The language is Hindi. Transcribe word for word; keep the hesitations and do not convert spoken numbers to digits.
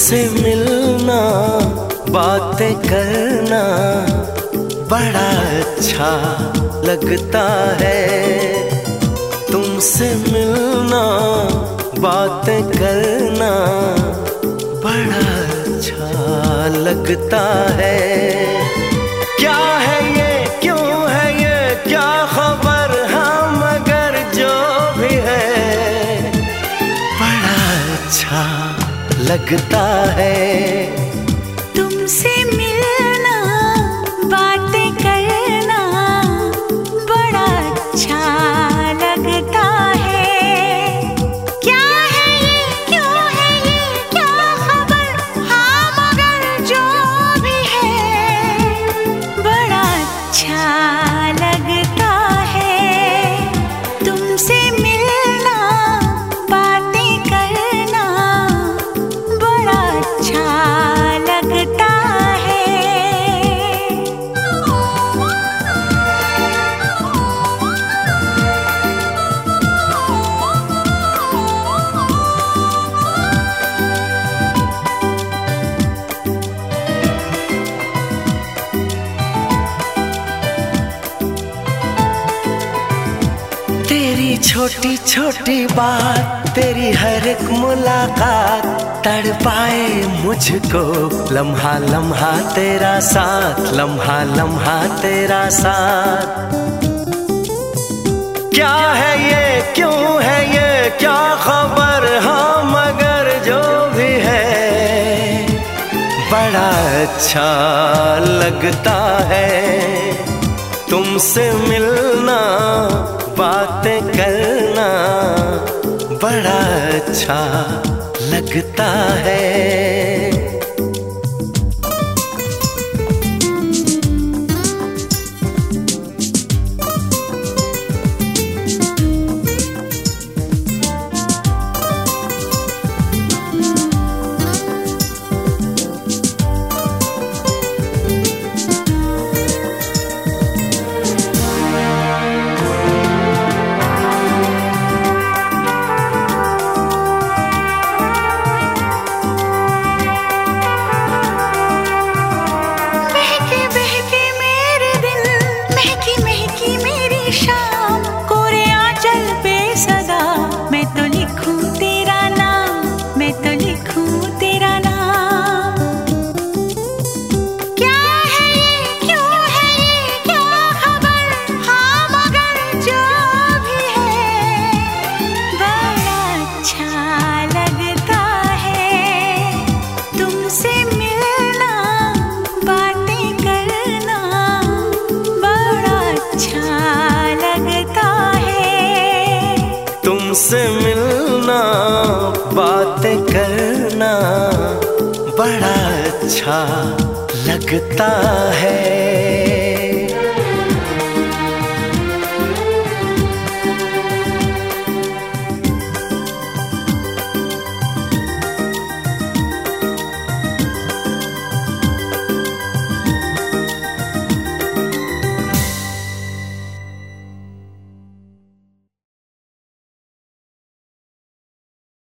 तुमसे मिलना, बातें करना बड़ा अच्छा लगता है। तुमसे मिलना, बातें करना बड़ा अच्छा लगता है। क्या है ये, क्यों है ये, क्या खबर, हाँ मगर जो भी है बड़ा अच्छा लगता है। तुमसे मिलना, बातें करना बड़ा अच्छा लगता है। क्या है ये, क्यों है ये, क्या खबर, हाँ मगर जो भी है बड़ा अच्छा लगता है। तुमसे मिलना, बातें करना बड़ा अच्छा लगता है। तेरी छोटी छोटी बात, तेरी हर एक मुलाकात तड़पाए मुझको। लम्हा लम्हा तेरा साथ, लम्हा लम्हा तेरा साथ। क्या है ये, क्यों है ये, क्या खबर, हाँ मगर जो भी है बड़ा अच्छा लगता है। तुमसे मिलना, बातें करना बड़ा अच्छा लगता है। शाम कोरे आंचल पे सदा मैं तो लिखूं तेरा नाम, मैं तो लिखूं तेरा नाम। क्या है ये, क्यों है ये, क्या खबर, हाँ मगर जो भी है बड़ा अच्छा लगता है। तुमसे मिलना, बातें करना बड़ा अच्छा लगता है। तुमसे मिलना, बातें करना बड़ा अच्छा लगता है।